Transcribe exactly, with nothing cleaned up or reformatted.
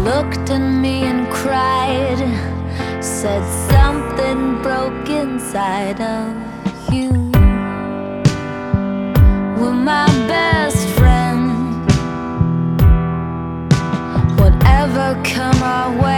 looked at me and cried, said something broke inside of you. We're my best friend. Whatever come our way,